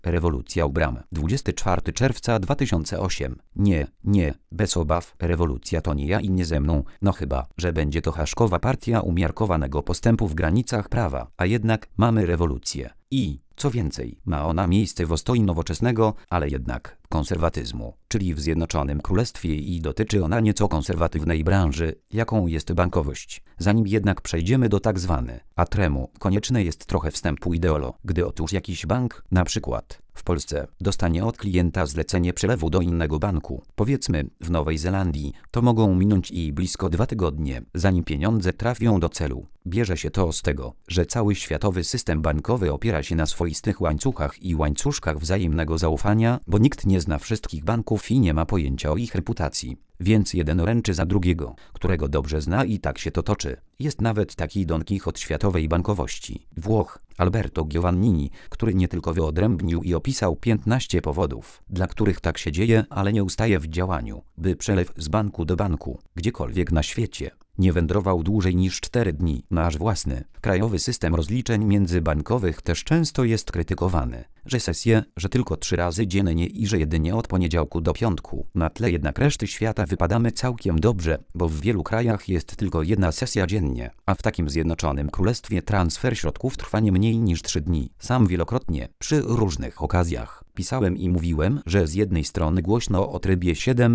Rewolucja u bram. 24 czerwca 2008. Nie, bez obaw. Rewolucja to nie ja i nie ze mną. No chyba, że będzie to haszkowa partia umiarkowanego postępu w granicach prawa. A jednak mamy rewolucję. I, co więcej, ma ona miejsce w ostoi nowoczesnego, ale jednak konserwatyzmu, czyli w Zjednoczonym Królestwie i dotyczy ona nieco konserwatywnej branży, jaką jest bankowość. Zanim jednak przejdziemy do tak zwany atremu, konieczne jest trochę wstępu ideolo. Gdy otóż jakiś bank, na przykład w Polsce, dostanie od klienta zlecenie przelewu do innego banku, powiedzmy w Nowej Zelandii, to mogą minąć i blisko 2 tygodnie, zanim pieniądze trafią do celu. Bierze się to z tego, że cały światowy system bankowy opiera się na swoistych łańcuchach i łańcuszkach wzajemnego zaufania, bo nikt nie zna wszystkich banków i nie ma pojęcia o ich reputacji. Więc jeden ręczy za drugiego, którego dobrze zna i tak się to toczy. Jest nawet taki Don Quixote światowej bankowości. Włoch, Alberto Giovannini, który nie tylko wyodrębnił i opisał 15 powodów, dla których tak się dzieje, ale nie ustaje w działaniu, by przelew z banku do banku, gdziekolwiek na świecie, nie wędrował dłużej niż 4 dni. Nasz własny, krajowy system rozliczeń międzybankowych też często jest krytykowany, że tylko 3 razy dziennie i że jedynie od poniedziałku do piątku. Na tle jednak reszty świata wypadamy całkiem dobrze, bo w wielu krajach jest tylko 1 sesja dziennie, a w takim Zjednoczonym Królestwie transfer środków trwa nie mniej niż 3 dni. Sam wielokrotnie, przy różnych okazjach, pisałem i mówiłem, że z jednej strony głośno o trybie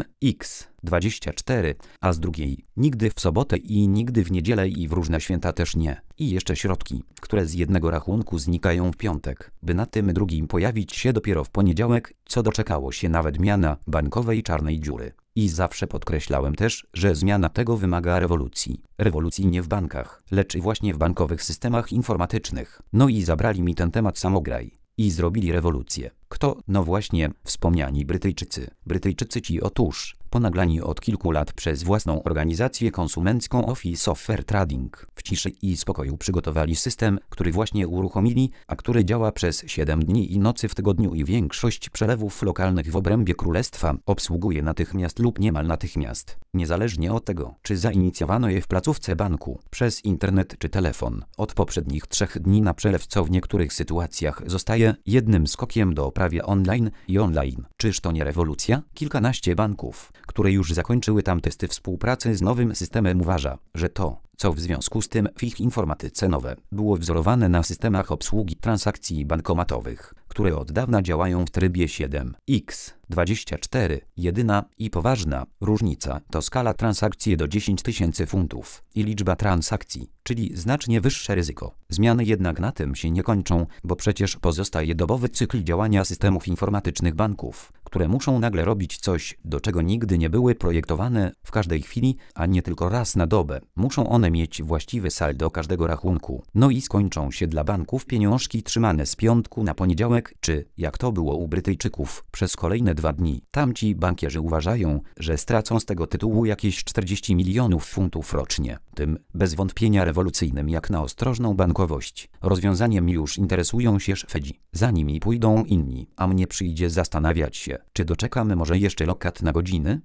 7x24, a z drugiej nigdy w sobotę i nigdy w niedzielę i w różne święta też nie. I jeszcze środki, które z jednego rachunku znikają w piątek, by na tym drugim pojawić się dopiero w poniedziałek, co doczekało się nawet miana bankowej czarnej dziury. I zawsze podkreślałem też, że zmiana tego wymaga rewolucji. Rewolucji nie w bankach, lecz właśnie w bankowych systemach informatycznych. No i zabrali mi ten temat samograj. I zrobili rewolucję. Kto? No właśnie, wspomniani Brytyjczycy. Brytyjczycy ci otóż, ponaglani od kilku lat przez własną organizację konsumencką Office of Fair Trading, w ciszy i spokoju przygotowali system, który właśnie uruchomili, a który działa przez 7 dni i nocy w tygodniu i większość przelewów lokalnych w obrębie królestwa obsługuje natychmiast lub niemal natychmiast, niezależnie od tego, czy zainicjowano je w placówce banku, przez internet czy telefon. Od poprzednich 3 dni na przelew, co w niektórych sytuacjach zostaje jednym skokiem do prawie online i online. Czyż to nie rewolucja? Kilkanaście banków, które już zakończyły tam testy współpracy z nowym systemem, uważa, że to, co w związku z tym w ich informatyce nowe, było wzorowane na systemach obsługi transakcji bankomatowych, które od dawna działają w trybie 7x24. Jedyna i poważna różnica to skala transakcji do 10 000 funtów i liczba transakcji, czyli znacznie wyższe ryzyko. Zmiany jednak na tym się nie kończą, bo przecież pozostaje dobowy cykl działania systemów informatycznych banków, które muszą nagle robić coś, do czego nigdy nie były projektowane, w każdej chwili, a nie tylko raz na dobę. Muszą one mieć właściwe saldo każdego rachunku. No i skończą się dla banków pieniążki trzymane z piątku na poniedziałek, czy, jak to było u Brytyjczyków, przez kolejne 2 dni. Tamci bankierzy uważają, że stracą z tego tytułu jakieś 40 milionów funtów rocznie. Tym, bez wątpienia rewolucyjnym jak na ostrożną bankowość, rozwiązaniem już interesują się Szwedzi. Za nimi pójdą inni, a mnie przyjdzie zastanawiać się, czy doczekamy może jeszcze lokat na godziny?